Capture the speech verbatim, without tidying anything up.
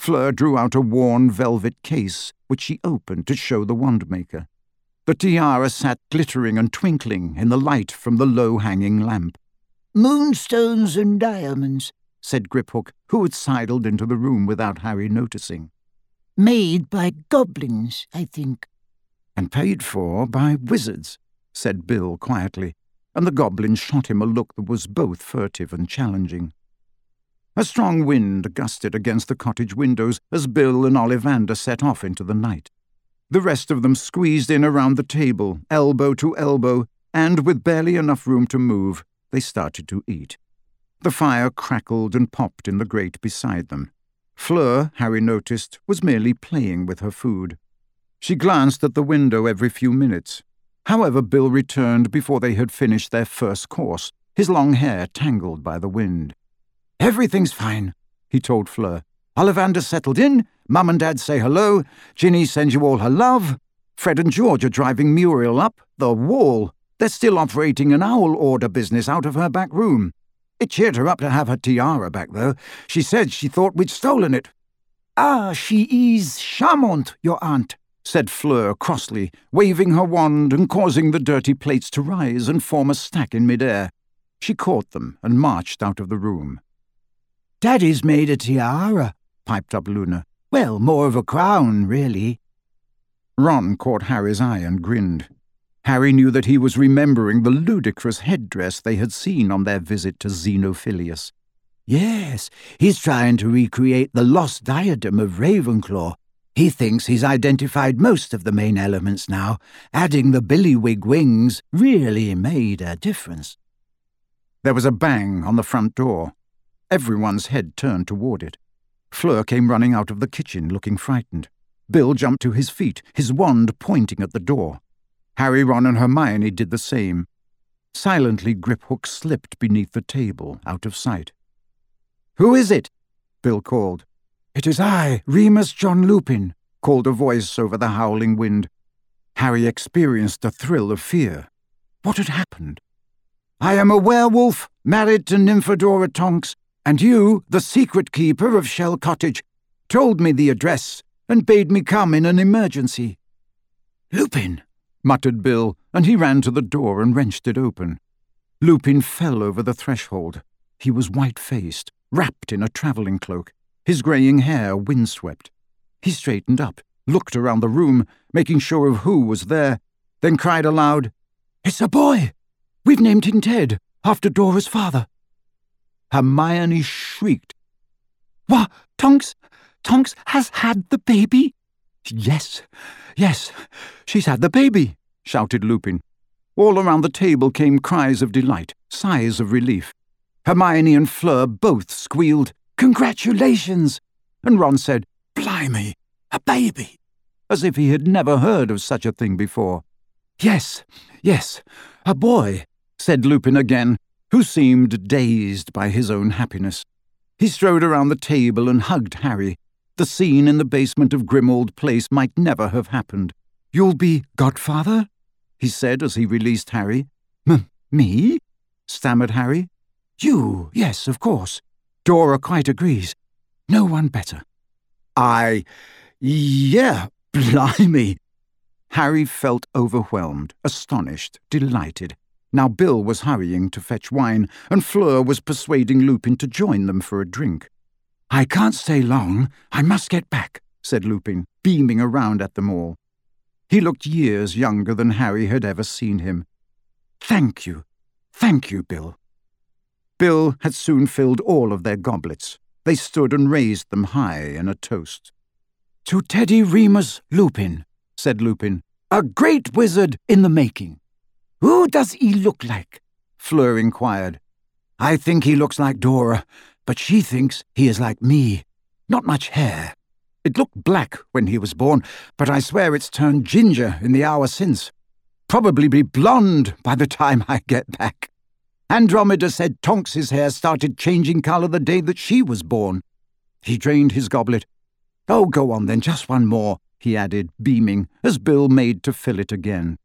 Fleur drew out a worn velvet case, which she opened to show the wand-maker. The tiara sat glittering and twinkling in the light from the low-hanging lamp. "Moonstones and diamonds," said Griphook, who had sidled into the room without Harry noticing. "Made by goblins, I think." "And paid for by wizards," said Bill quietly, and the goblin shot him a look that was both furtive and challenging. A strong wind gusted against the cottage windows as Bill and Ollivander set off into the night. The rest of them squeezed in around the table, elbow to elbow, and with barely enough room to move, they started to eat. The fire crackled and popped in the grate beside them. Fleur, Harry noticed, was merely playing with her food. She glanced at the window every few minutes. However, Bill returned before they had finished their first course, his long hair tangled by the wind. "Everything's fine," he told Fleur. "Ollivander's settled in, Mum and Dad say hello, Ginny sends you all her love. Fred and George are driving Muriel up the wall. They're still operating an owl order business out of her back room. It cheered her up to have her tiara back, though. She said she thought we'd stolen it." "Ah, she is charmante, your aunt," said Fleur crossly, waving her wand and causing the dirty plates to rise and form a stack in midair. She caught them and marched out of the room. "Daddy's made a tiara," piped up Luna. "Well, more of a crown, really." Ron caught Harry's eye and grinned. Harry knew that he was remembering the ludicrous headdress they had seen on their visit to Xenophilius. "Yes, he's trying to recreate the lost diadem of Ravenclaw. He thinks he's identified most of the main elements now. Adding the billywig wings really made a difference." There was a bang on the front door. Everyone's head turned toward it. Fleur came running out of the kitchen, looking frightened. Bill jumped to his feet, his wand pointing at the door. Harry, Ron, and Hermione did the same. Silently, Griphook slipped beneath the table, out of sight. "Who is it?" Bill called. "It is I, Remus John Lupin," called a voice over the howling wind. Harry experienced a thrill of fear. What had happened? "I am a werewolf, married to Nymphadora Tonks, and you, the secret keeper of Shell Cottage, told me the address and bade me come in an emergency." "Lupin," muttered Bill, and he ran to the door and wrenched it open. Lupin fell over the threshold. He was white-faced, wrapped in a travelling cloak, his greying hair windswept. He straightened up, looked around the room, making sure of who was there, then cried aloud, "It's a boy! We've named him Ted, after Dora's father." Hermione shrieked. "What? Tonks? Tonks has had the baby?" "Yes, yes, she's had the baby," shouted Lupin. All around the table came cries of delight, sighs of relief. Hermione and Fleur both squealed, "Congratulations!" and Ron said, "Blimey, a baby!" as if he had never heard of such a thing before. "Yes, yes, a boy," said Lupin again, who seemed dazed by his own happiness. He strode around the table and hugged Harry. The scene in the basement of Grimmauld Place might never have happened. "You'll be godfather?" he said as he released Harry. "M- me?" stammered Harry. "You, yes, of course. Dora quite agrees. No one better." I... yeah, blimey." Harry felt overwhelmed, astonished, delighted. Now Bill was hurrying to fetch wine, and Fleur was persuading Lupin to join them for a drink. "I can't stay long. I must get back," said Lupin, beaming around at them all. He looked years younger than Harry had ever seen him. "Thank you. Thank you, Bill." Bill had soon filled all of their goblets. They stood and raised them high in a toast. "To Teddy Remus Lupin," said Lupin, "a great wizard in the making." "Who does he look like?" Fleur inquired. "I think he looks like Dora, but she thinks he is like me. Not much hair. It looked black when he was born, but I swear it's turned ginger in the hour since. Probably be blonde by the time I get back. Andromeda said Tonks's hair started changing colour the day that she was born." He drained his goblet. "Oh, go on then, just one more," he added, beaming, as Bill made to fill it again.